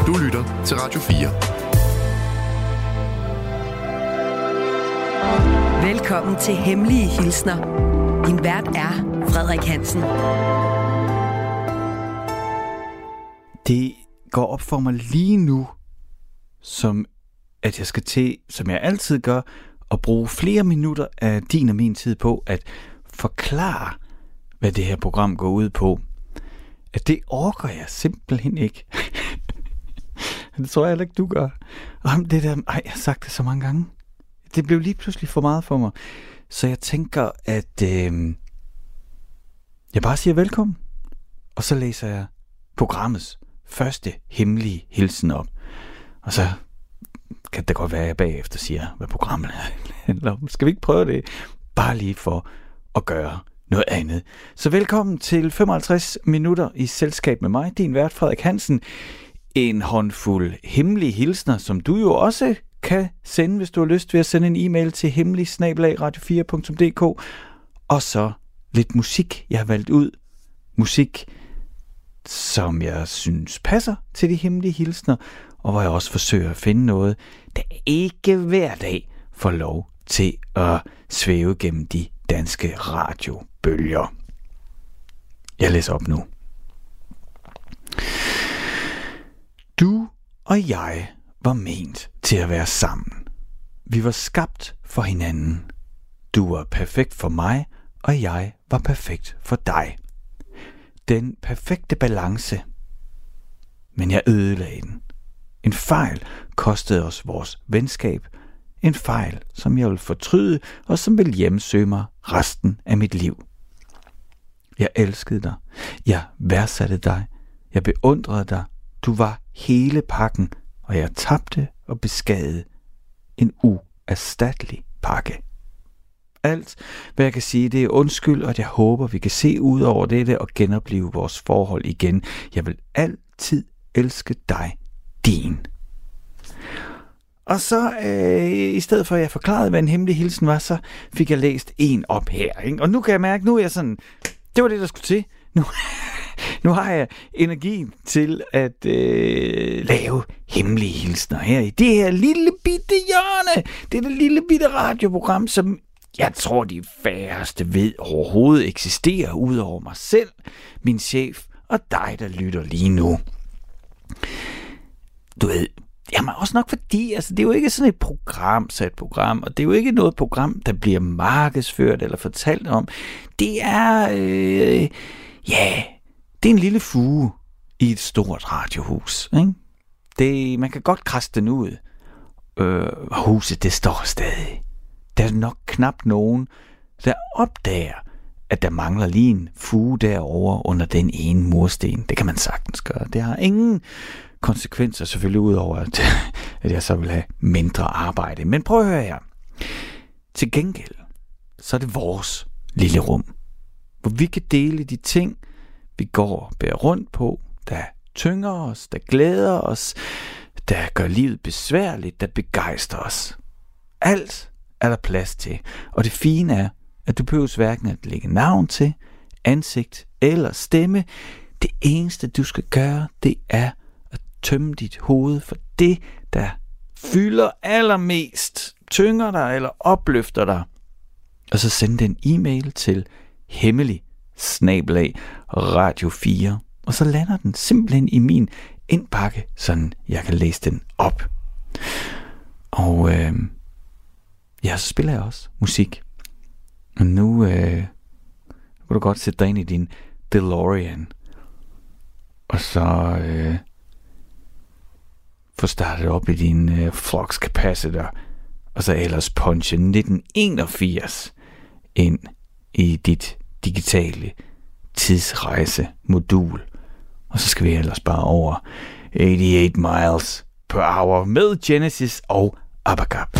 Du lytter til Radio 4. Velkommen til Hemmelige Hilsner. Din vært er Frederik Hansen. Det går op for mig lige nu, som at jeg skal til, som jeg altid gør, at bruge flere minutter af din og min tid på at forklare, hvad det her program går ud på. At det orker jeg simpelthen ikke. Det tror jeg heller ikke, du gør. Det der, jeg har sagt det så mange gange. Det blev lige pludselig for meget for mig. Så jeg tænker, at jeg bare siger velkommen. Og så læser jeg programmets første hemmelige hilsen op. Og så kan det godt være, at jeg bagefter siger, hvad programmet handler om. Skal vi ikke prøve det? Bare lige for at gøre noget andet. Så velkommen til 55 minutter i selskab med mig, din vært Frederik Hansen. En håndfuld hemmelige hilsner, som du jo også kan sende, hvis du har lyst ved at sende en e-mail til hemmelig@radio4.dk. Og så lidt musik, jeg har valgt ud. Musik, som jeg synes passer til de hemmelige hilsner, og hvor jeg også forsøger at finde noget, der ikke hver dag får lov til at svæve gennem de danske radiobølger. Jeg læser op nu. Du og jeg var ment til at være sammen. Vi var skabt for hinanden. Du var perfekt for mig, og jeg var perfekt for dig. Den perfekte balance. Men jeg ødelagde den. En fejl kostede os vores venskab. En fejl, som jeg vil fortryde, og som vil hjemsøge mig resten af mit liv. Jeg elskede dig. Jeg værdsatte dig. Jeg beundrede dig. Du var hele pakken, og jeg tabte og beskadigede en uerstattelig pakke. Alt, hvad jeg kan sige, det er undskyld, og jeg håber, vi kan se ud over dette og genopleve vores forhold igen. Jeg vil altid elske dig, din. Og så, i stedet for at jeg forklarede, hvad en hemmelig hilsen var, så fik jeg læst en op her. Ikke? Og nu kan jeg mærke, nu er jeg sådan, det var det, der skulle til. Nu har jeg energien til at lave hemmelige hilsner her i det her lille bitte hjørne. Det er det lille bitte radioprogram, som jeg tror, de færreste ved overhovedet eksisterer, ud over mig selv, min chef og dig, der lytter lige nu. Du ved, jamen også nok fordi, altså det er jo ikke sådan et sat program, og det er jo ikke noget program, der bliver markedsført eller fortalt om. Det er, det er en lille fuge i et stort radiohus, ikke? Man kan godt krasse den ud. Huset, det står stadig. Der er nok knap nogen, der opdager, at der mangler lige en fuge derovre under den ene mursten. Det kan man sagtens gøre. Det har ingen konsekvenser selvfølgelig, udover at jeg så vil have mindre arbejde. Men prøv at høre her. Til gengæld, så er det vores lille rum, hvor vi kan dele de ting, vi går og bærer rundt på, der tynger os, der glæder os, der gør livet besværligt, der begejstrer os. Alt er der plads til. Og det fine er, at du behøver hverken at lægge navn til, ansigt eller stemme. Det eneste, du skal gøre, det er at tømme dit hoved for det, der fylder allermest, tynger dig eller opløfter dig. Og så send en e-mail til hemmelig@radio4. Og så lander den simpelthen i min indpakke, sådan jeg kan læse den op. Og så spiller jeg også musik. Og nu kan du godt sætte dig ind i din DeLorean. Og så få startet op i din flux capacitor. Og så ellers punche 1981 ind i dit digitale tidsrejsemodul. Og så skal vi ellers bare over 88 miles per hour med Genesis og Abacab.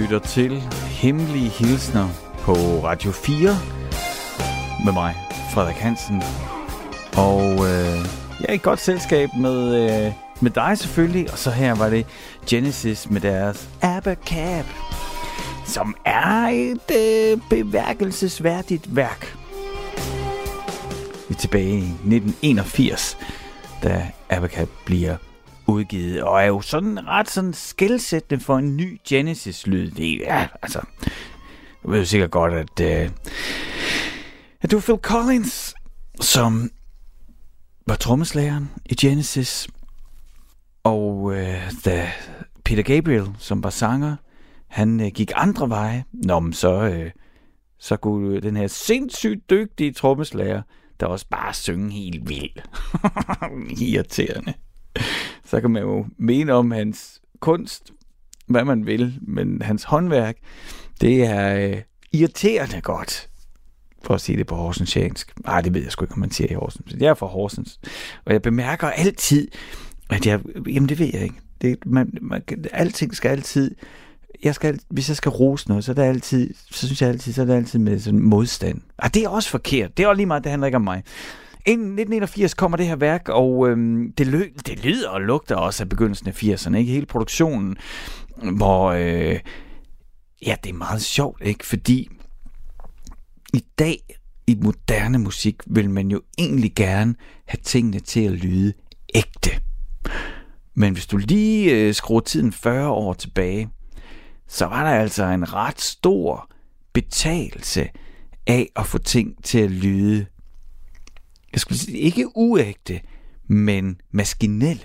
lytter til Hemmelige Hilsner på Radio 4 med mig, Frederik Hansen. Og jeg er i godt selskab med dig selvfølgelig. Og så her var det Genesis med deres Abacab, som er et bemærkelsesværdigt værk. Vi er tilbage i 1981, da Abacab bliver udgivet, og er jo sådan ret sådan skelsættende for en ny Genesis-lyd. Ja, altså, du ved jo sikkert godt, at det var Phil Collins, som var trommeslageren i Genesis, og da Peter Gabriel, som var sanger, han gik andre veje, så kunne den her sindssygt dygtige trommeslager, der også bare synge helt vildt. Irriterende. Så kan man jo mene om hans kunst, hvad man vil, men hans håndværk, det er irriterende godt, for at sige det på horsensiansk. Nej, det ved jeg sgu ikke, om man siger i Horsens. Jeg er fra Horsens, og jeg bemærker altid, at jamen det ved jeg ikke. Alting skal altid, hvis jeg skal rose noget, så synes jeg altid, så er det altid med sådan modstand. Og det er også forkert. Det er også lige meget, det handler ikke om mig. Inden 1981 kommer det her værk, og det lyder og lugter også af begyndelsen af 80'erne, ikke? Hele produktionen, hvor det er meget sjovt, ikke? Fordi i dag i moderne musik vil man jo egentlig gerne have tingene til at lyde ægte. Men hvis du lige skruer tiden 40 år tilbage, så var der altså en ret stor betagelse af at få ting til at lyde, jeg skulle sige, ikke uægte, men maskinelle.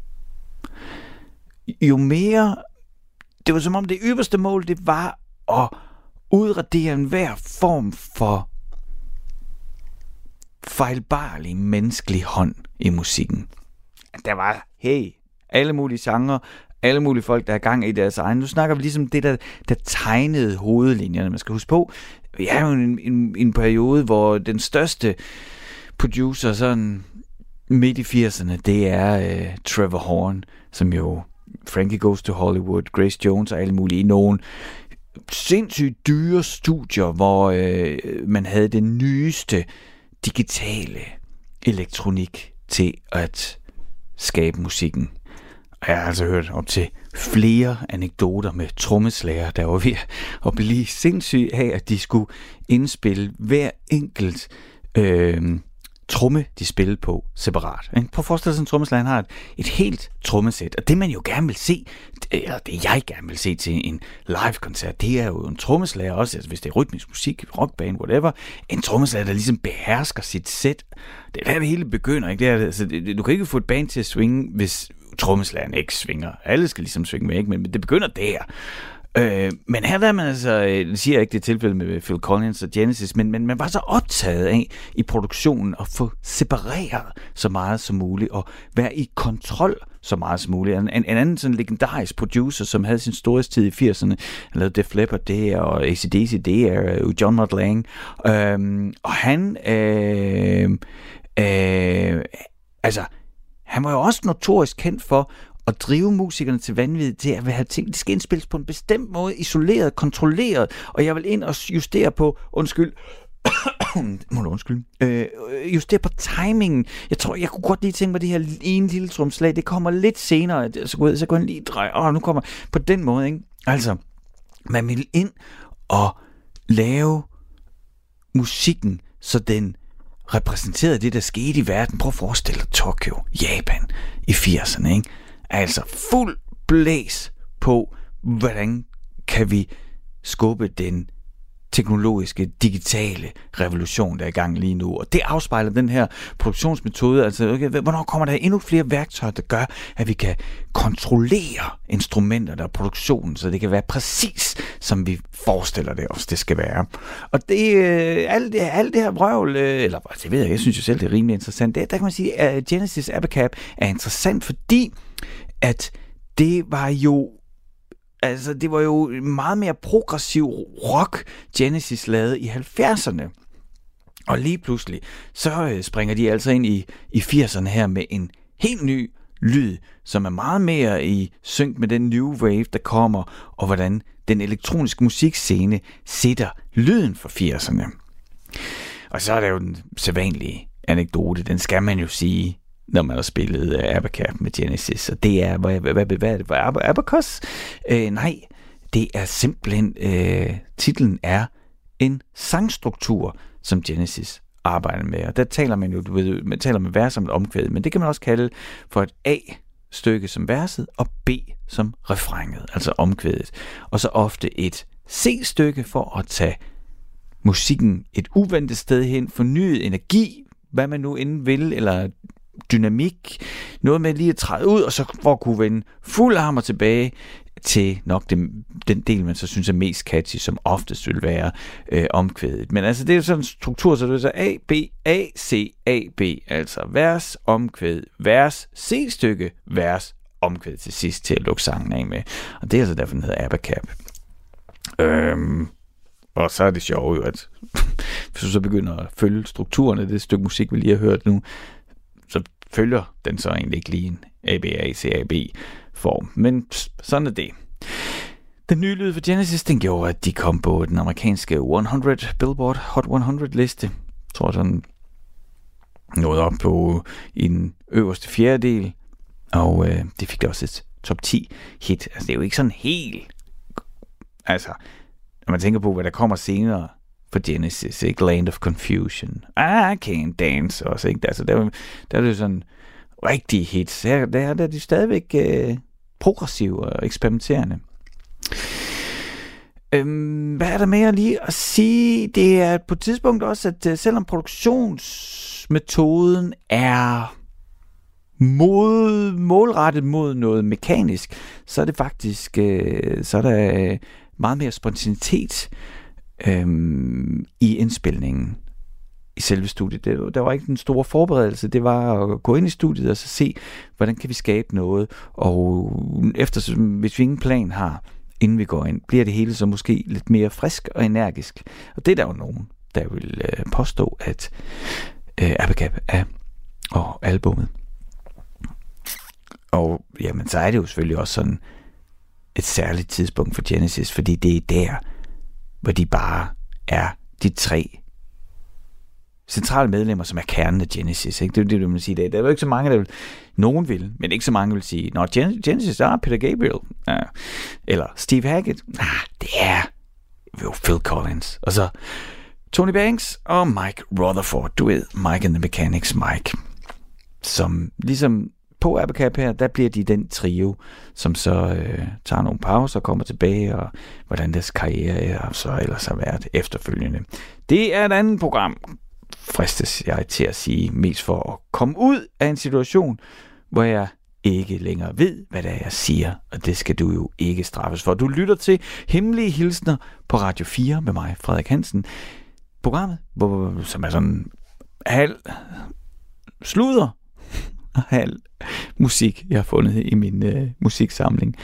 Jo mere, det var som om det ypperste mål, det var at udradere enhver form for fejlbarlig menneskelig hånd i musikken. Der var, alle mulige genrer, alle mulige folk, der er gang i deres egen. Nu snakker vi ligesom det, der tegnede hovedlinjerne. Man skal huske på, vi er jo en periode, hvor den største producer sådan midt i 80'erne, det er Trevor Horn, som jo Frankie Goes to Hollywood, Grace Jones og alle mulige i nogle sindssygt dyre studier, hvor man havde den nyeste digitale elektronik til at skabe musikken. Og jeg har altså hørt op til flere anekdoter med trommeslager, der var ved at blive sindssyg af, at de skulle indspille hver enkelt tromme, de spillede på separat. Prøv at forestille sig, at en trommeslager har et helt trommesæt, og det man jo gerne vil se, eller det jeg gerne vil se til en live-koncert, det er jo en trommeslager også, altså hvis det er rytmisk musik, rockband, whatever, en trommeslager, der ligesom behersker sit sæt. Det er der, det hele begynder, ikke? Altså, du kan ikke få et band til at swinge, hvis trommeslageren ikke svinger. Alle skal ligesom svinge med, ikke? Men det begynder der. Men her der man altså, det siger jeg ikke det tilfælde med Phil Collins og Genesis, men man var så optaget af i produktionen at få separeret så meget som muligt og være i kontrol så meget som muligt. En anden sådan legendarisk producer, som havde sin storhedstid i 80'erne, han lavede Def Leppard, det er, og AC/DC, det er John Mutt Lange, og han han var jo også notorisk kendt for at drive musikerne til vanvid, til at have ting, de skal indspilles på en bestemt måde, isoleret, kontrolleret, og jeg vil ind og justere på, justere på timingen. Jeg kunne godt lige tænke mig, det her ene lille tromslag, det kommer lidt senere, så går jeg lige dreje, nu kommer på den måde, ikke? Altså, man vil ind og lave musikken, så den repræsenterede det, der skete i verden. Prøv at forestille dig Tokyo, Japan i 80'erne, ikke? Altså fuld blæs på, hvordan kan vi skubbe den teknologiske, digitale revolution, der er i gang lige nu. Og det afspejler den her produktionsmetode. Altså, hvornår kommer der endnu flere værktøjer, der gør, at vi kan kontrollere instrumenter og produktionen, så det kan være præcis, som vi forestiller det os, det skal være. Og det, alt det her vrøvl, eller det ved jeg synes jo selv, det er rimelig interessant. Der kan man sige, at Genesis Abacab er interessant, fordi at det var jo meget mere progressiv rock, Genesis lavede i 70'erne. Og lige pludselig, så springer de altså ind i 80'erne her med en helt ny lyd, som er meget mere i synk med den new wave, der kommer, og hvordan den elektroniske musikscene sætter lyden for 80'erne. Og så er der jo den sædvanlige anekdote, den skal man jo sige, når man har spillet Abacab med Genesis, og det er, hvad er det, Abacus? Nej, det er simpelthen, titlen er en sangstruktur, som Genesis arbejder med, og der taler man jo, man taler med vers som et omkvæd, men det kan man også kalde for et A-stykke som verset, og B som refrænet, altså omkvædet, og så ofte et C-stykke for at tage musikken et uventet sted hen, fornyet energi, hvad man nu end vil, eller dynamik, noget med lige at træde ud, og så for at kunne vende fuld hammer tilbage til nok den del, man så synes er mest catchy, som oftest vil være omkvædet. Men altså, det er jo sådan en struktur, så det er så A, B, A, C, A, B, altså vers, omkvæd, vers, C-stykke, vers, omkvæd til sidst til at lukke sangen af med. Og det er altså derfor, den hedder Abacab. Og så er det sjovt jo, at hvis du så begynder at følge strukturen af det stykke musik, vi lige har hørt nu, så følger den så egentlig ikke lige en ABACAB-form. Men sådan er det. Den nye lyd for Genesis, den gjorde, at de kom på den amerikanske 100 Billboard Hot 100-liste. Jeg tror sådan nåede op på i den øverste fjerdedel, og det fik da også et top 10 hit. Altså det er jo ikke sådan helt... Altså, når man tænker på, hvad der kommer senere for Genesis, ikke? Land of Confusion, I Can't Dance også, ikke? Altså, der er det jo sådan rigtige hits. Der er de stadigvæk progressive og eksperimenterende. Hvad er der mere lige at sige? Det er på et tidspunkt også, at selvom produktionsmetoden er målrettet mod noget mekanisk, så er det faktisk så er der meget mere spontanitet i indspilningen i selve studiet. Der var ikke den store forberedelse. Det var at gå ind i studiet og så se, hvordan kan vi skabe noget. Og hvis vi ingen plan har, inden vi går ind, bliver det hele så måske lidt mere frisk og energisk. Og det er der jo nogen, der vil påstå, at Abacab er og albummet. Og jamen, så er det jo selvfølgelig også sådan et særligt tidspunkt for Genesis, fordi det er der, hvor de bare er de 3 centrale medlemmer, som er kernen af Genesis. Ikke? Det er det, man siger. Der er jo ikke så mange, der vil... Nogen vil, men ikke så mange vil sige, nå, Genesis er Peter Gabriel. Eller Steve Hackett. Det er jo Phil Collins. Og så Tony Banks og Mike Rutherford. Du ved, Mike and the Mechanics Mike. Som ligesom på Abacab her, der bliver de den trio, som så tager nogle pauser og kommer tilbage, og hvordan deres karriere er, så ellers har været efterfølgende. Det er et andet program, fristes jeg til at sige, mest for at komme ud af en situation, hvor jeg ikke længere ved, hvad det er, jeg siger, og det skal du jo ikke straffes for. Du lytter til Hemmelige Hilsner på Radio 4 med mig, Frederik Hansen. Programmet, som er sådan halv sludder og halv musik, jeg har fundet i min musiksamling.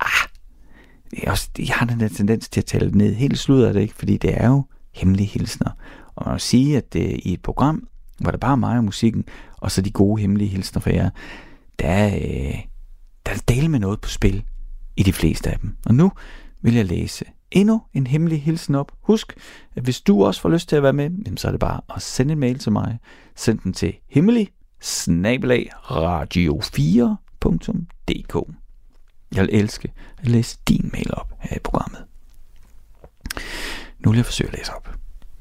Jeg har den der tendens til at tale det ned. Helt sludder det ikke, fordi det er jo Hemmelige Hilsner. Og man vil sige, at i et program, hvor der bare er mig og musikken, og så de gode hemmelige hilsner for jer, der er del med noget på spil i de fleste af dem. Og nu vil jeg læse endnu en hemmelig hilsen op. Husk, at hvis du også får lyst til at være med, så er det bare at sende en mail til mig. Send den til hemmelig@radio4.dk. Jeg vil elske at læse din mail op her i programmet. Nu vil jeg forsøge at læse op.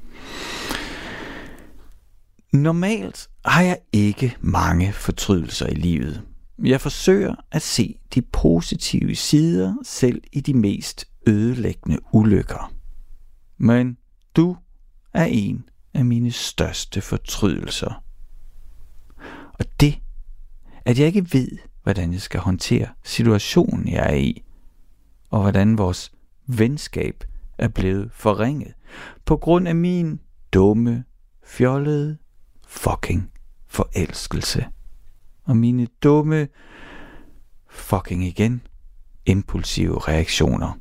Normalt har jeg ikke mange fortrydelser i livet. Jeg forsøger at se de positive sider selv i de mest ødelæggende ulykker. Men du er en af mine største fortrydelser. Og det, at jeg ikke ved, hvordan jeg skal håndtere situationen, jeg er i, og hvordan vores venskab er blevet forringet, på grund af min dumme, fjollede fucking forelskelse. Og mine dumme fucking igen impulsive reaktioner.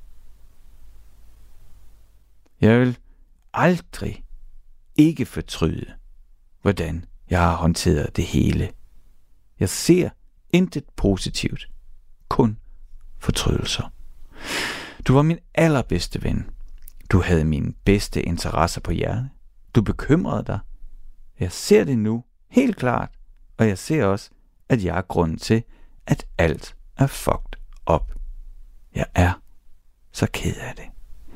Jeg vil aldrig ikke fortryde, hvordan jeg har håndteret det hele. Jeg ser intet positivt, kun fortrydelser. Du var min allerbedste ven. Du havde mine bedste interesser på hjerte. Du bekymrede dig. Jeg ser det nu, helt klart, og jeg ser også, at jeg er grunden til, at alt er fucked up. Jeg er så ked af det.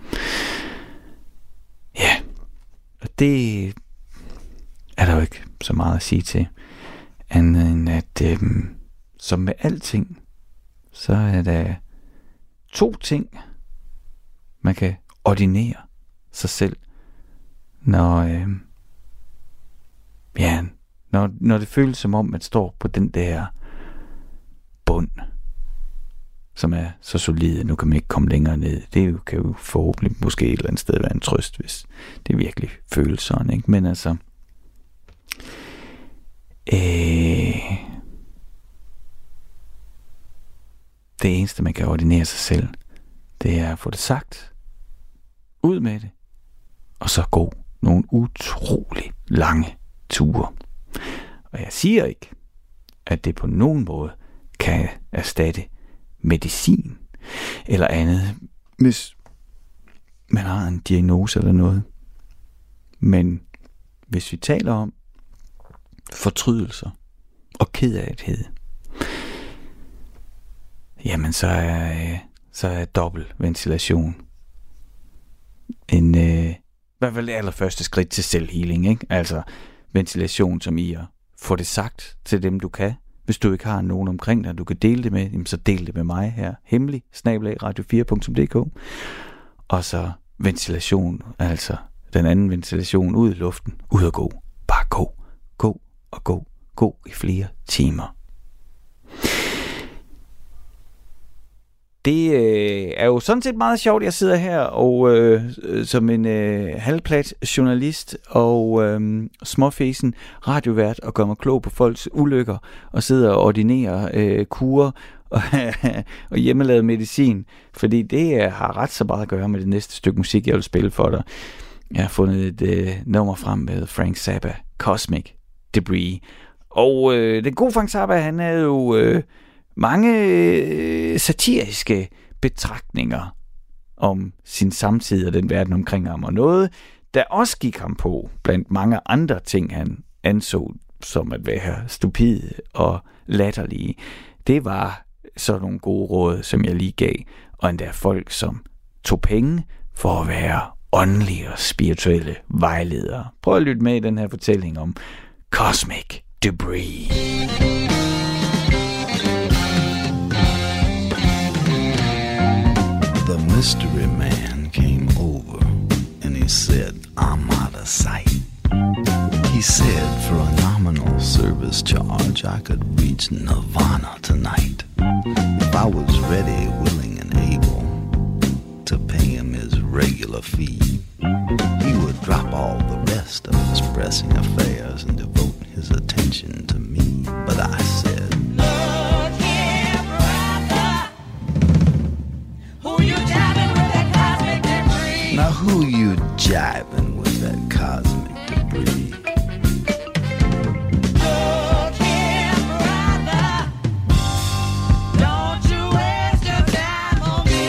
Ja, og det er der jo ikke så meget at sige til, andet end at som med alting, så er der 2 ting, man kan ordinere sig selv, når det føles som om, man står på den der bund, som er så solid, nu kan man ikke komme længere ned. Det kan jo forhåbentlig måske et eller andet sted være en trøst, hvis det virkelig føles sådan, ikke? Men altså, det eneste, man kan ordinere sig selv, det er at få det sagt, ud med det, og så gå nogle utrolig lange ture. Og jeg siger ikke, at det på nogen måde kan erstatte medicin eller andet, hvis man har en diagnose eller noget. Men hvis vi taler om fortrydelser og kedsomhed, jamen så er dobbelt ventilation i hvert fald det allerførste skridt til selvhealing, ikke? Altså ventilation som i at få det sagt til dem, du kan. Hvis du ikke har nogen omkring dig, du kan dele det med, jamen så del det med mig her. Hemmelig, @radio4.dk. Og så ventilation, altså den anden ventilation ud i luften, ud og gå. Bare gå i flere timer. Det er jo sådan set meget sjovt, jeg sidder her og som en halvplat journalist og småfæsen radiovært og gør mig klog på folks ulykker og sidder og ordinerer kurer og hjemmelavet medicin, fordi det har ret så meget at gøre med det næste stykke musik, jeg vil spille for dig. Jeg har fundet et nummer frem med Frank Zappa, Cosmic Debris. Og den gode Frank Zappa, han havde jo mange satiriske betragtninger om sin samtid og den verden omkring ham, og noget, der også gik ham på, blandt mange andre ting, han anså som at være stupide og latterlige. Det var sådan nogle gode råd, som jeg lige gav, og endda folk, som tog penge for at være åndelige og spirituelle vejledere. Prøv at lytte med i den her fortælling om Cosmic Debris. The mystery man came over and he said, I'm out of sight. He said for a nominal service charge I could reach Nirvana tonight. If I was ready, willing and able to pay him his regular fee, he would drop all the rest of his pressing affairs and devote his attention to me. But I said, look here, brother, who you jiving with that cosmic debris? Now who you jiving with that cosmic debris? Look here, brother, don't you waste your time on me.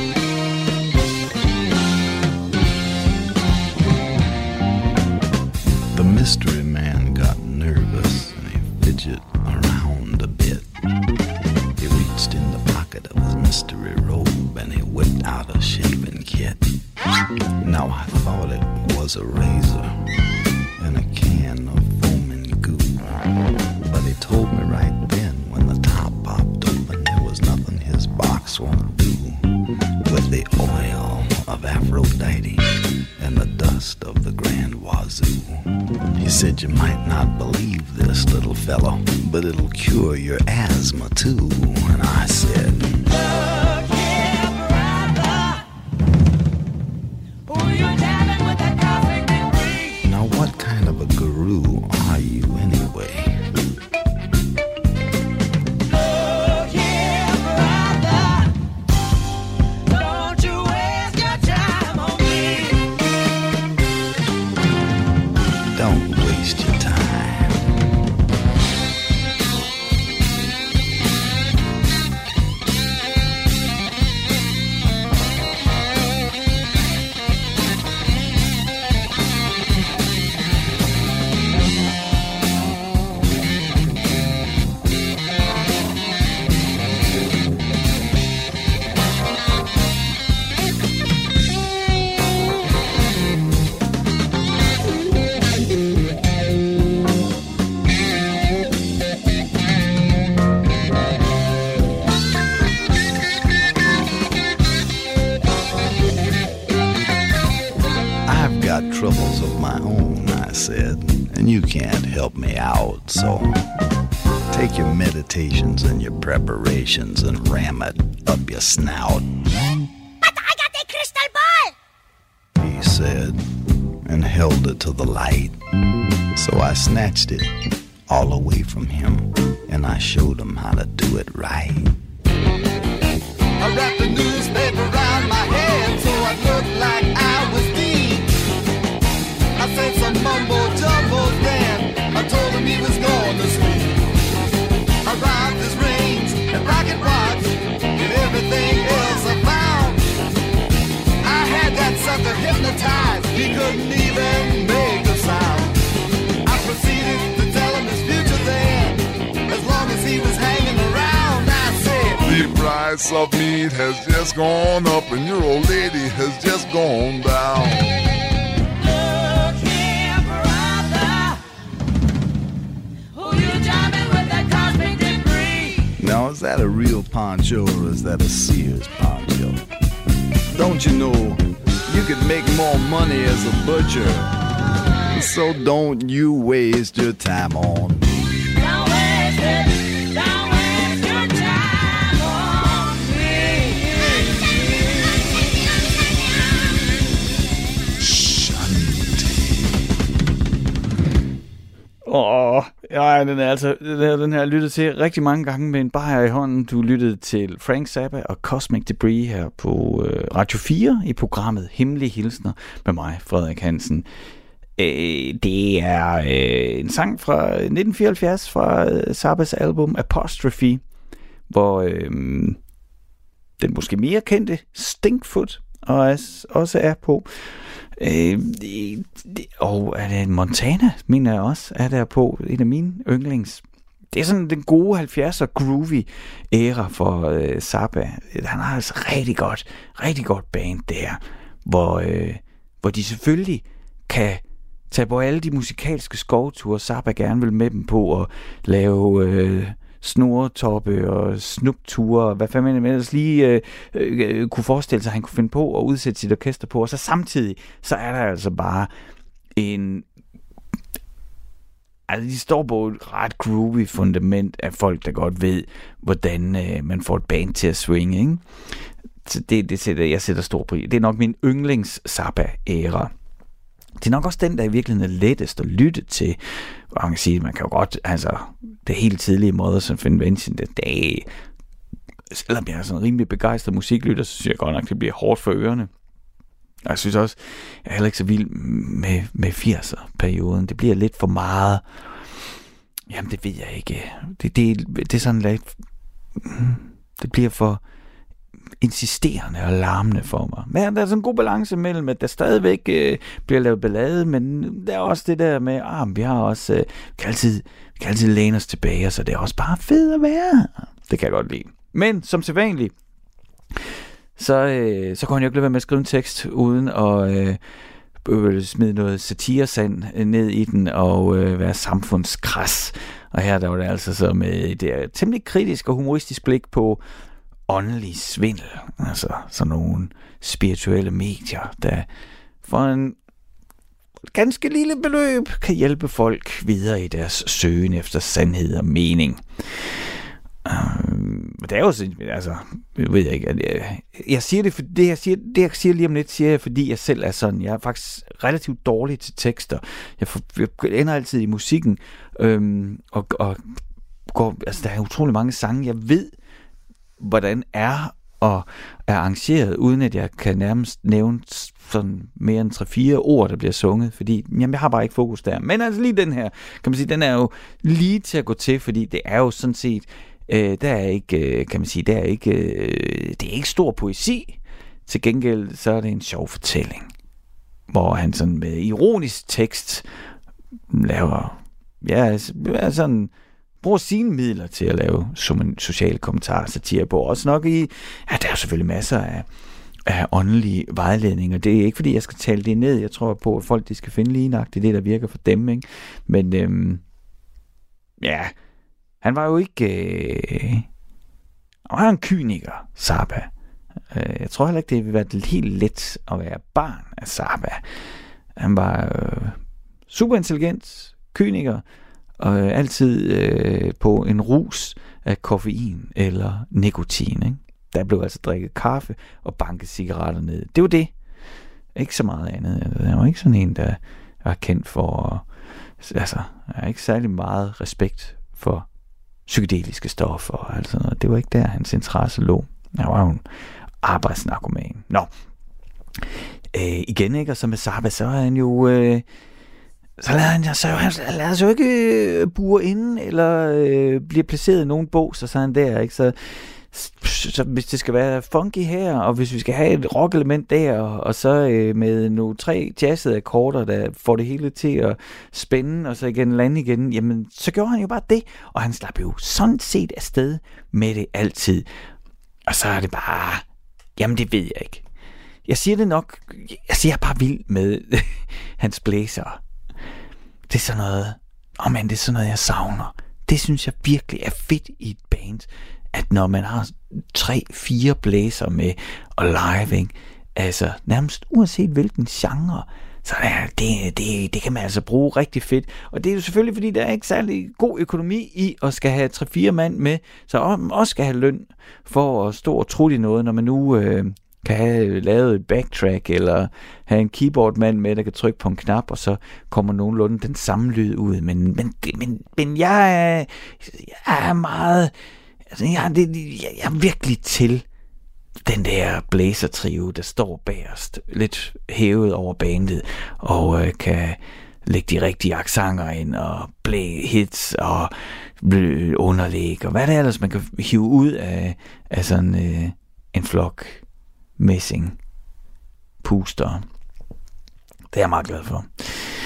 The mystery man got nervous and he fidgeted around a bit. He reached in the pocket of his mystery robe and he whipped out a shaving kit. Now I thought it was a razor and a can of foaming goo, but he told me right then when the top popped open there was nothing his box won't do with the oil of Aphrodite and the dust of the Grand Wazoo. He said, you might not believe this, little fellow, but it'll cure your asthma too. And I said, look here, brother, who you jamming with that cosmic debris? Now what kind of a guru are you anyway? Look here, brother, don't you waste your time on me. Don't waste your time. troubles of my own, I said, and you can't help me out, so take your meditations and your preparations and ram it up your snout. But I got a crystal ball, he said, and held it to the light. So I snatched it all away from him, and I showed him how to do it right. I wrapped the newspaper around my head so I looked like I was deep. I said some mumbo jumbo then. I told him he was going to sleep. I robbed his rings and rocket watch and everything else I found. I had that sucker hypnotized, he couldn't even make a sound. I proceeded to tell him his future then, as long as he was hanging around. I said, the price of meat has just gone up and your old lady has just gone down. look here, brother. Who you driving with that cosmic debris? Now, is that a real poncho or is that a Sears poncho? Don't you know you could make more money as a butcher? So don't you waste your time on me. Don't waste it. Don't waste your time on me. Den her lyttet til rigtig mange gange med en bajer i hånden. Du lyttede til Frank Zappa og Cosmic Debris her på Radio 4 i programmet Hemmelige Hilsner med mig, Frederik Hansen. Det er en sang fra 1974 fra Zappas album Apostrophe, hvor den måske mere kendte Stinkfoot også er på. Og er det Montana, mener jeg også, er der på, en af mine yndlings. Det er sådan den gode 70'er groovy æra for Zappa. Han har altså rigtig godt band der, hvor de selvfølgelig kan tage på alle de musikalske skovture, Zappa gerne vil med dem på, og lave snoretoppe og snupture, hvad fanden man ellers lige kunne forestille sig, at han kunne finde på at udsætte sit orkester på. Og så samtidig, så er der altså bare altså de står på et ret groovy fundament af folk, der godt ved, hvordan man får et band til at swinge, ikke? Så jeg sætter stor pris. Det er nok min yndlings Zappa-æra. Det er nok også den, der i virkeligheden er lettest at lytte til. Og man kan sige, man kan jo godt, altså, det helt tidlige måde, som Invention, det selvom jeg er sådan en rimelig begejstret musiklytter, så synes jeg godt nok, det bliver hårdt for ørerne. Og jeg synes også, jeg er heller ikke så vild med 80'er-perioden. Det bliver lidt for meget. Jamen, det ved jeg ikke. Det er sådan lidt. Det bliver for insisterende og larmende for mig. Men der er sådan en god balance mellem, at der stadigvæk bliver lavet ballade, men der er også det der med, vi har også, vi kan altid læne os tilbage, så det er også bare fedt at være. Det kan jeg godt lide. Men som sædvanligt, så kunne han jo ikke lade være med at skrive en tekst, uden at smide noget satiresand ned i den, og være samfundskras. Og her der var det altså så med et temmelig kritisk og humoristisk blik på åndelig svindel, altså sådan nogle spirituelle medier, der for en ganske lille beløb kan hjælpe folk videre i deres søgen efter sandhed og mening. Det er jo sådan, altså, jeg ved ikke, jeg siger det, for det jeg siger lige om lidt, siger jeg, fordi jeg selv er sådan, jeg er faktisk relativt dårlig til tekster. Jeg ender altid i musikken, og går, altså der er utrolig mange sange, jeg ved, hvordan er arrangeret, uden at jeg kan nærmest nævne sådan mere end 3-4 ord, der bliver sunget, fordi jeg har bare ikke fokus der. Men altså lige den her, kan man sige, den er jo lige til at gå til, fordi det er jo sådan set, der er ikke, kan man sige, det er ikke stor poesi. Til gengæld så er det en sjov fortælling, hvor han sådan med ironisk tekst laver, sådan bruger sine midler til at lave som en social kommentar, satire på. Også nok der er selvfølgelig masser af åndelige vejledninger. Det er ikke, fordi jeg skal tale det ned. Jeg tror på, at folk de skal finde lige nøjagtigt det, der virker for dem. Ikke? Men han var jo ikke. Han var en kyniker, Zappa. Jeg tror heller ikke, det vil være helt let at være barn af Zappa. Han var super intelligent, kyniker, og altid på en rus af koffein eller nikotin. Ikke? Der blev altså drikket kaffe og banket cigaretter ned. Det var det. Ikke så meget andet. Der var ikke sådan en, der var kendt for... Altså, jeg har ikke særlig meget respekt for psykedeliske stoffer. Altså, det var ikke der, hans interesse lå. Han var jo en arbejdsnarkoman. Nå. Igen, ikke? Og så med Zappa, så er han jo... Så lader han jo ikke bure inde, eller bliver placeret i nogen bås, og så er han der, ikke? Så hvis det skal være funky her, og hvis vi skal have et rock-element der, og så med nogle 3 jazzede akkorder, der får det hele til at spænde, og så igen lande igen, jamen, så gjorde han jo bare det, og han slap jo sådan set afsted med det altid. Og så er det bare, jamen det ved jeg ikke. Jeg siger det nok, jeg er bare vild med hans blæser. Det er sådan noget, det er sådan noget, jeg savner. Det synes jeg virkelig er fedt i et band, at når man har 3-4 blæser med og live, ikke? Altså nærmest uanset hvilken genre, så det kan man altså bruge rigtig fedt. Og det er jo selvfølgelig, fordi der er ikke særlig god økonomi i at skal have 3-4 mand med, så også skal have løn for at stå og trutte i noget, når man nu kan have lavet et backtrack, eller have en keyboardmand med, der kan trykke på en knap, og så kommer nogenlunde den samme lyd ud. Men jeg er meget... Altså, jeg er virkelig til den der blæsertrio, der står bagerst, lidt hævet over bandet, og kan lægge de rigtige accenter ind, og hits, og underlæg, og hvad det ellers man kan hive ud af sådan en flok messing puster. Det er jeg meget glad for.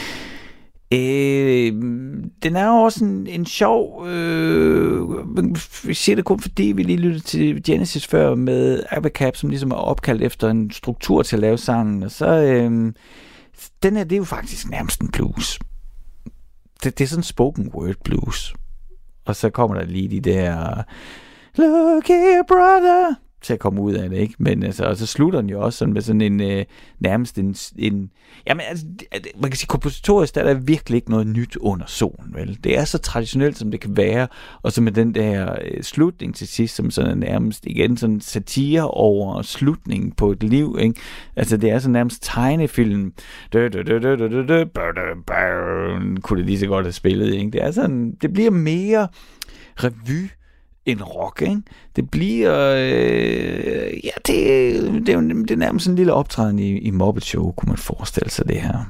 Den er jo også en sjov vi siger det kun fordi vi lige lyttede til Genesis før med Abacab, som ligesom er opkaldt efter en struktur til at lave sangen, og så den her, det er jo faktisk nærmest en blues. Det er sådan en spoken word blues, og så kommer der lige de der look here brother til at komme ud af det, ikke? Men altså, og så slutter den jo også sådan med sådan en nærmest en jamen altså, man kan sige kompositorisk, der er der virkelig ikke noget nyt under solen, vel? Det er så traditionelt, som det kan være, og så med den der slutning til sidst, som sådan nærmest igen sådan satire over slutningen på et liv, ikke? Altså, det er så nærmest tegnefilm. Kunne det lige så godt have spillet, ikke? Det er sådan, det bliver mere revy en rock, ikke? Det bliver... det er nærmest sådan en lille optræden i Muppet Show, kunne man forestille sig det her.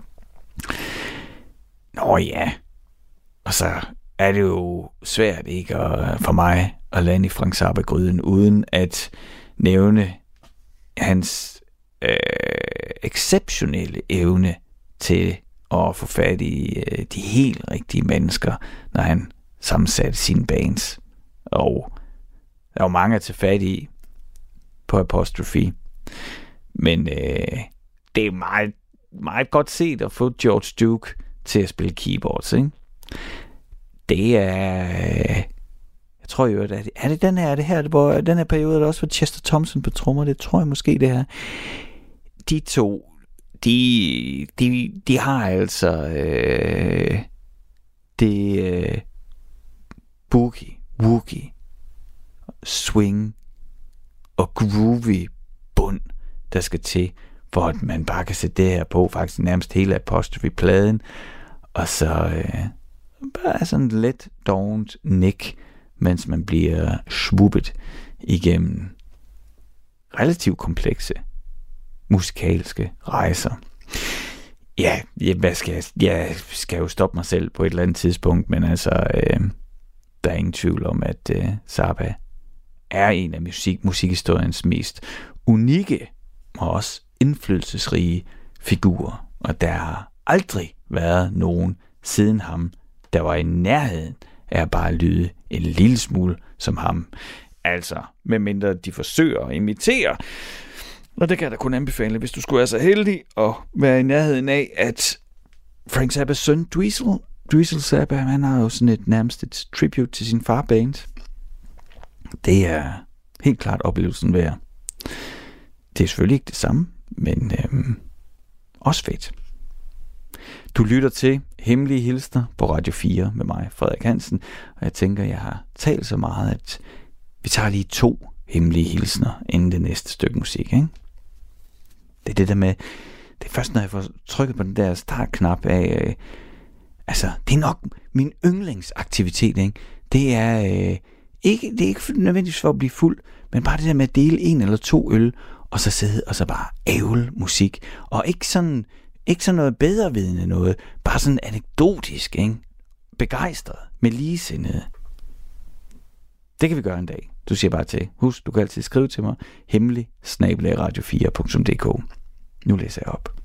Nå ja. Og så er det jo svært ikke for mig at lande i Frank Zappa-gryden, uden at nævne hans exceptionelle evne til at få fat i de helt rigtige mennesker, når han sammensatte sine bands. Og der er jo mange at tage fat i på Apostrophe. Men det er meget, meget godt set at få George Duke til at spille keyboards, ikke? Det er... Jeg tror jo, at er det den her periode, der også var Chester Thompson på trommer? Det tror jeg måske, det her. De to, de har altså boogie, woogie, swing og groovy bund, der skal til, for at man bare kan sætte det her på, faktisk nærmest hele Apostrophe-pladen, og så bare sådan let dovent nick, mens man bliver swoopet igennem relativt komplekse musikalske rejser. Ja, jeg skal jo stoppe mig selv på et eller andet tidspunkt, men altså, der er ingen tvivl om, at Zappa er en af musikhistoriens mest unikke og også indflydelsesrige figurer, og der har aldrig været nogen siden ham, der var i nærheden af at bare lyde en lille smule som ham. Altså, medmindre de forsøger at imitere. Og det kan jeg da kun anbefale, hvis du skulle være så heldig at være i nærheden af, at Frank Zappas søn Dweezil Zappa, han har jo sådan nærmest et tribute til sin farband. Det er helt klart oplevelsen værd. Det er selvfølgelig ikke det samme, men også fedt. Du lytter til Hemmelige Hilsner på Radio 4 med mig, Frederik Hansen, og jeg tænker, jeg har talt så meget, at vi tager lige 2 hemmelige hilsner inden det næste stykke musik, ikke? Det er det der med, det er først, når jeg får trykket på den der startknap af, det er nok min yndlingsaktivitet, ikke? Det er ikke nødvendigvis for at blive fuld, men bare det der med at dele 1 eller 2 øl, og så sidde og så bare ævle musik, og ikke sådan noget bedrevidende noget, bare sådan anekdotisk, ikke? Begejstret med ligesindede. Det kan vi gøre en dag. Du siger bare til. Husk, du kan altid skrive til mig. hemmelig@radio4.dk. Nu læser jeg op.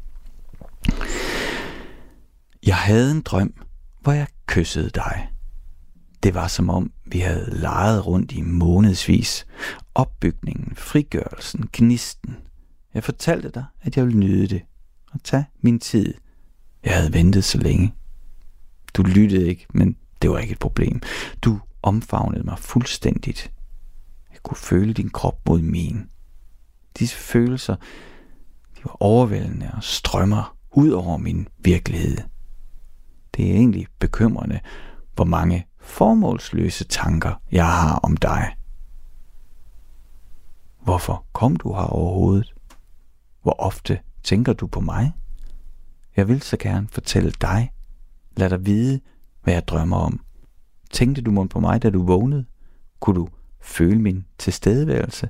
Jeg havde en drøm, hvor jeg kyssede dig. Det var som om, vi havde leget rundt i månedsvis. Opbygningen, frigørelsen, gnisten. Jeg fortalte dig, at jeg ville nyde det. Og tage min tid. Jeg havde ventet så længe. Du lyttede ikke, men det var ikke et problem. Du omfavnede mig fuldstændigt. Jeg kunne føle din krop mod min. Disse følelser, de var overvældende og strømmer ud over min virkelighed. Det er egentlig bekymrende, hvor mange formålsløse tanker jeg har om dig. Hvorfor kom du her overhovedet? Hvor ofte tænker du på mig? Jeg vil så gerne fortælle dig. Lad dig vide, hvad jeg drømmer om. Tænkte du mon på mig, da du vågnede? Kunne du føle min tilstedeværelse?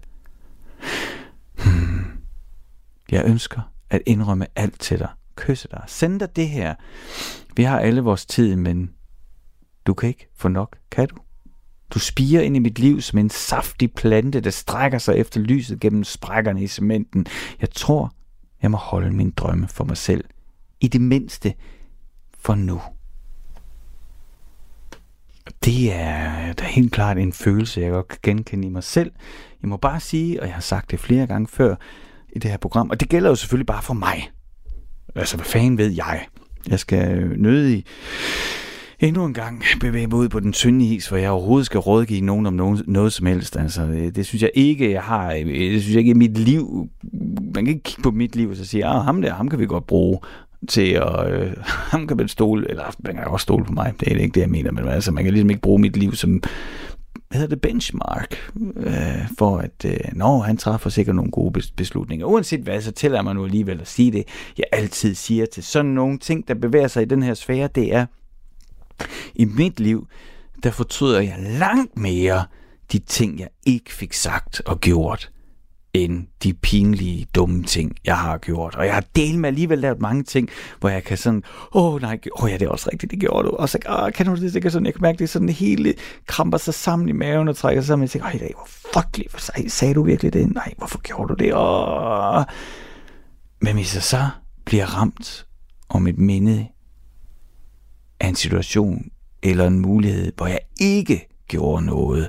Jeg ønsker at indrømme alt til dig. Kysse dig. Send dig det her. Vi har alle vores tid, men du kan ikke få nok, kan du? Du spirer ind i mit liv som en saftig plante, der strækker sig efter lyset gennem sprækkerne i cementen. Jeg tror, jeg må holde min drømme for mig selv. I det mindste for nu. Det er da helt klart en følelse, jeg godt kan genkende i mig selv. Jeg må bare sige, og jeg har sagt det flere gange før i det her program, og det gælder jo selvfølgelig bare for mig. Altså, hvad fanden ved jeg? Jeg skal nødig endnu en gang bevæge mig ud på den tynde is, hvor jeg overhovedet skal rådgive nogen om noget som helst. Altså, det synes jeg ikke, jeg har. Det synes jeg ikke i mit liv. Man kan ikke kigge på mit liv og så sige, ham kan vi godt bruge til at... ham kan man stole, eller man kan også stole på mig. Det er ikke det, jeg mener. Men altså, man kan ligesom ikke bruge mit liv som... Hvad hedder det? Benchmark. For at... han træffer sikkert nogle gode beslutninger. Uanset hvad, så tæller jeg mig nu alligevel at sige det. Jeg altid siger til sådan nogle ting, der bevæger sig i den her sfære, det er... I mit liv, der fortryder jeg langt mere de ting, jeg ikke fik sagt og gjort, end de pinlige, dumme ting, jeg har gjort. Og jeg har delt med alligevel lavet mange ting, hvor jeg kan sådan, det er også rigtigt, det gjorde du. Og så kan du det, sådan, jeg kan mærke, det sådan hele kramper sig sammen i maven og trækker sig sammen. Jeg tænker, det var frygteligt, sagde du virkelig det? Nej, hvorfor gjorde du det? Men hvis jeg så bliver ramt om et minde af en situation eller en mulighed, hvor jeg ikke gjorde noget,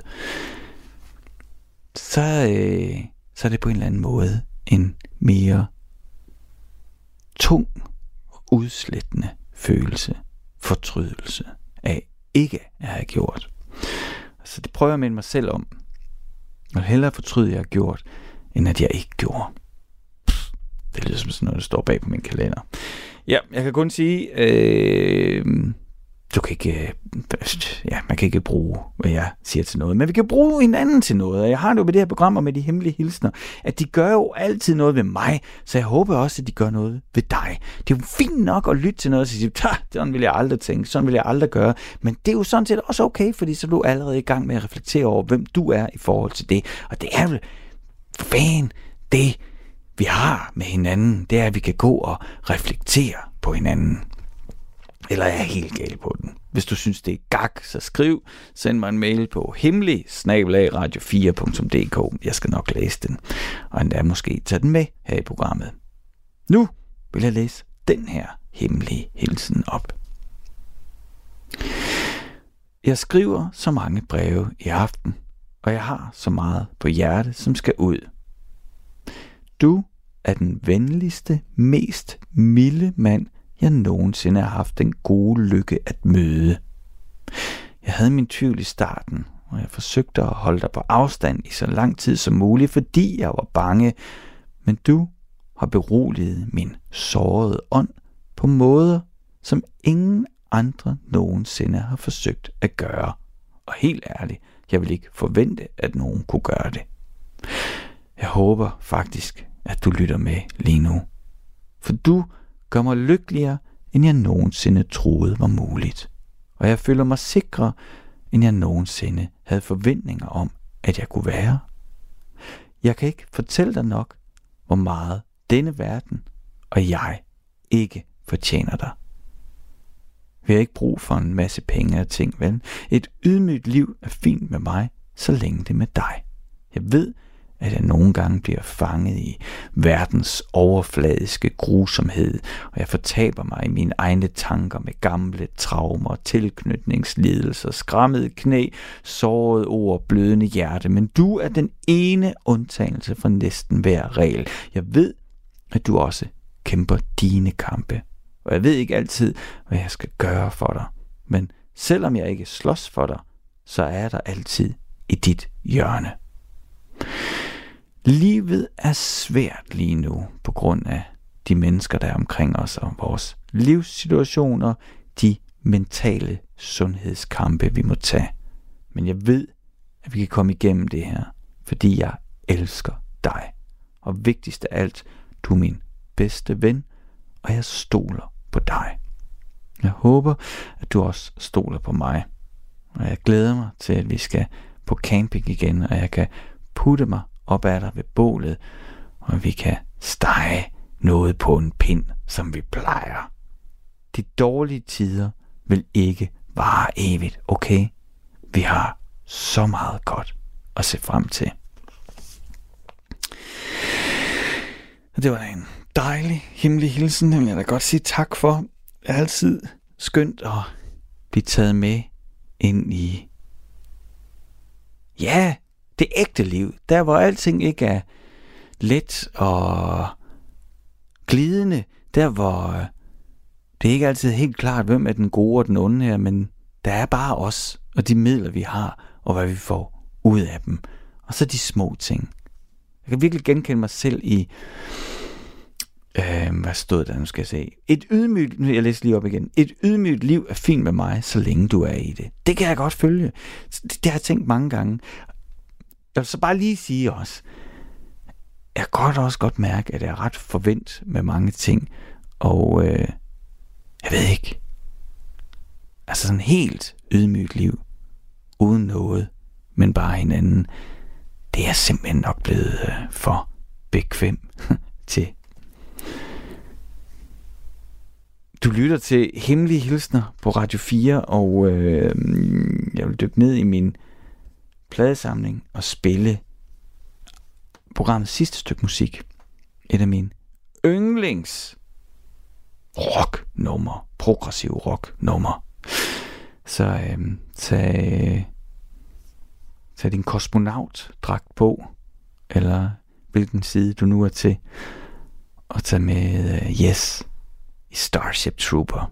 så er det på en eller anden måde en mere tung, udslættende følelse, fortrydelse af ikke at have gjort. Så det prøver jeg at minde mig selv om. Jeg vil hellere fortryde, jeg har gjort, end at jeg ikke gjorde. Det lyder som sådan noget, der står bag på min kalender. Ja, jeg kan kun sige, man kan ikke bruge, hvad jeg siger til noget, men vi kan bruge hinanden til noget, og jeg har det jo med det her program og med de hemmelige hilsner, at de gør jo altid noget ved mig, så jeg håber også, at de gør noget ved dig. Det er jo fint nok at lytte til noget og sige, sådan vil jeg aldrig tænke, sådan vil jeg aldrig gøre, men det er jo sådan set også okay, fordi så er du allerede i gang med at reflektere over, hvem du er i forhold til det, og det er vel det, vi har med hinanden, det er, at vi kan gå og reflektere på hinanden. Eller er jeg helt gal på den? Hvis du synes, det er gak, så skriv. Send mig en mail på hemmelig@radio4.dk. Jeg skal nok læse den. Og endda måske tage den med her i programmet. Nu vil jeg læse den her hemmelige hilsen op. Jeg skriver så mange breve i aften, og jeg har så meget på hjerte, som skal ud. Du er den venligste, mest milde mand, jeg nogensinde har haft den gode lykke at møde. Jeg havde min tvivl i starten, og jeg forsøgte at holde dig på afstand i så lang tid som muligt, fordi jeg var bange. Men du har beroliget min sårede ånd på måder, som ingen andre nogensinde har forsøgt at gøre. Og helt ærligt, jeg vil ikke forvente, at nogen kunne gøre det. Jeg håber faktisk, at du lytter med lige nu. For du gør mig lykkeligere, end jeg nogensinde troede var muligt. Og jeg føler mig sikrere, end jeg nogensinde havde forventninger om, at jeg kunne være. Jeg kan ikke fortælle dig nok, hvor meget denne verden og jeg ikke fortjener dig. Vi har ikke brug for en masse penge og ting, vel? Et ydmygt liv er fint med mig, så længe det er med dig. Jeg ved, at jeg nogle gange bliver fanget i verdens overfladiske grusomhed, og jeg fortaber mig i mine egne tanker med gamle traumer, tilknytningslidelser, skræmmede knæ, sårede ord, blødende hjerte. Men du er den ene undtagelse fra næsten hver regel. Jeg ved, at du også kæmper dine kampe. Og jeg ved ikke altid, hvad jeg skal gøre for dig. Men selvom jeg ikke slås for dig, så er jeg der altid i dit hjørne. Livet er svært lige nu på grund af de mennesker, der er omkring os, og vores livssituationer, de mentale sundhedskampe, vi må tage. Men jeg ved, at vi kan komme igennem det her, fordi jeg elsker dig. Og vigtigst af alt, du er min bedste ven, og jeg stoler på dig. Jeg håber, at du også stoler på mig. Og jeg glæder mig til, at vi skal på camping igen, og jeg kan putte mig op ad dig ved bålet, og vi kan stege noget på en pind, som vi plejer. De dårlige tider vil ikke vare evigt, okay? Vi har så meget godt at se frem til. Og det var da en dejlig, hemmelig hilsen, den vil jeg da godt sige tak for. Det er altid skønt at blive taget med ind i det ægte liv. Der hvor alting ikke er let og glidende. Der hvor det er ikke altid helt klart, hvem er den gode og den onde her, men der er bare os og de midler vi har, og hvad vi får ud af dem. Og så de små ting. Jeg kan virkelig genkende mig selv i hvad stod der, nu skal jeg se. Jeg læser lige op igen. Et ydmygt liv er fint med mig, så længe du er i det. Det kan jeg godt følge. Det har jeg tænkt mange gange. Jeg vil så bare lige sige også, jeg kan også godt mærke, at jeg er ret forvent med mange ting. Og jeg ved ikke. Altså sådan helt ydmygt liv. Uden noget, men bare hinanden. Det er simpelthen nok blevet for bekvem til. Du lytter til Hemmelige Hilsner på Radio 4, og jeg vil dykke ned i min pladesamling og spille programmets sidste stykke musik. Et af mine yndlings rocknummer, progressiv rocknummer. Så tag din kosmonautdragt på, eller hvilken side du nu er til, og tag med Yes i Starship Trooper.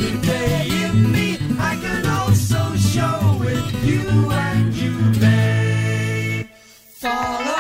holiday in me. I can also show it you and you may follow.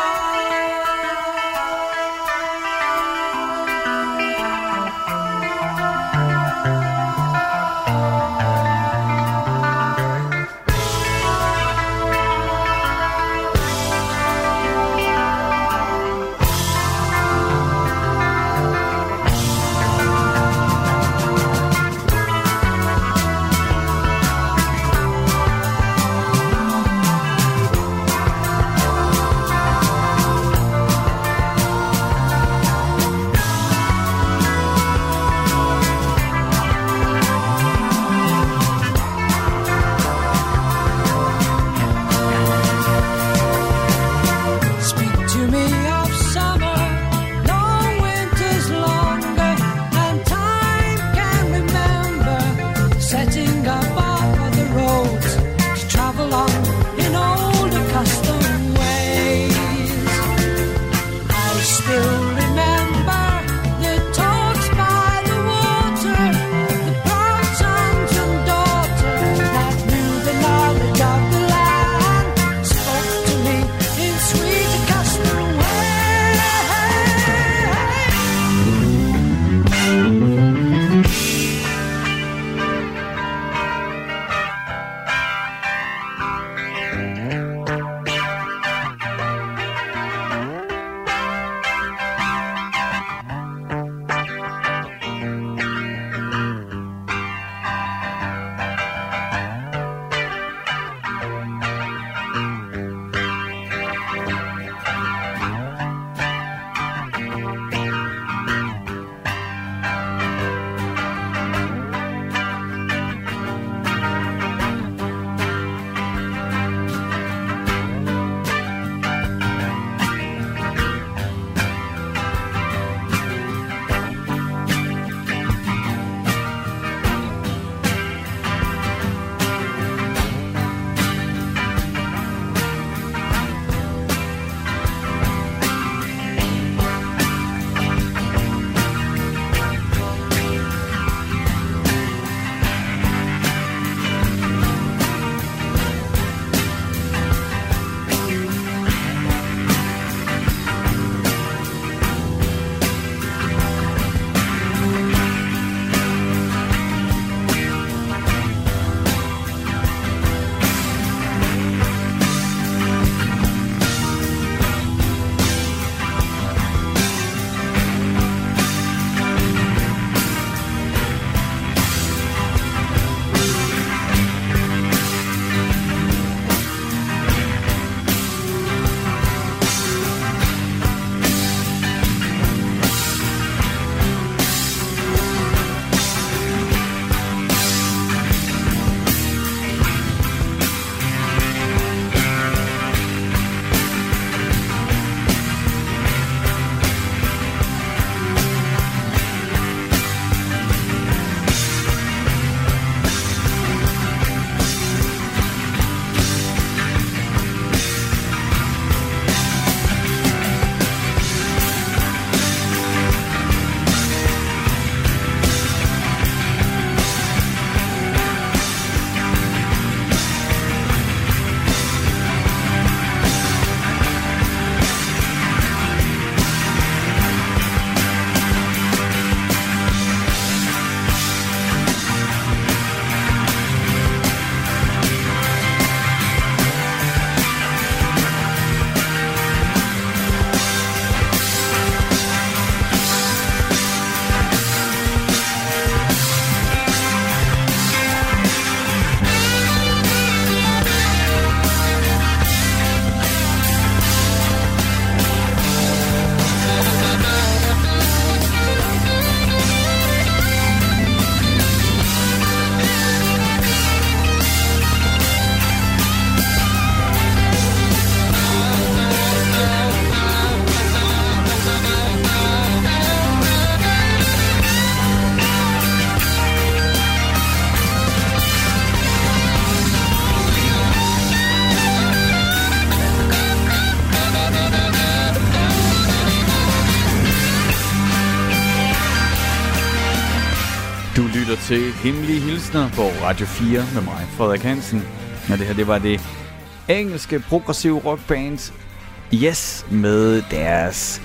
lytter til Hemmelige Hilsner på Radio 4 med mig, Frederik Hansen. Og det her, det var det engelske progressive rockband Yes med deres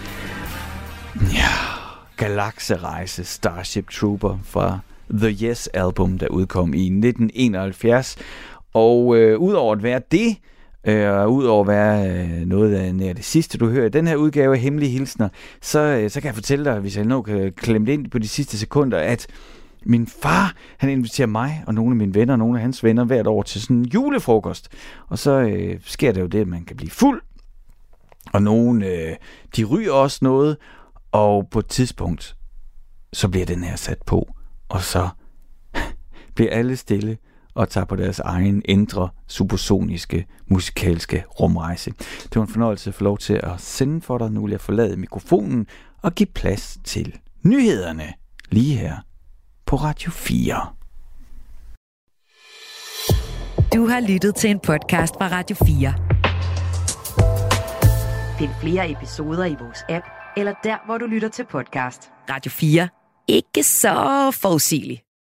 galakserejse Starship Trooper fra The Yes album, der udkom i 1971. Og udover at være det, udover at være noget af nær det sidste, du hører i den her udgave af Hemmelige Hilsner, så kan jeg fortælle dig, hvis jeg nu kan klemme det ind på de sidste sekunder, at min far, han inviterer mig og nogle af mine venner og nogle af hans venner hvert år til sådan en julefrokost. Og så sker der jo det, at man kan blive fuld, og nogen, de ryger også noget, og på et tidspunkt, så bliver den her sat på, og så bliver alle stille og tager på deres egen indre supersoniske musikalske rumrejse. Det var en fornøjelse at få lov til at sende for dig. Nu vil jeg forlade mikrofonen og give plads til nyhederne lige her på Radio 4. Du har lyttet til en podcast fra Radio 4. Find flere episoder i vores app, eller der, hvor du lytter til podcast. Radio 4. Ikke så forudsigeligt.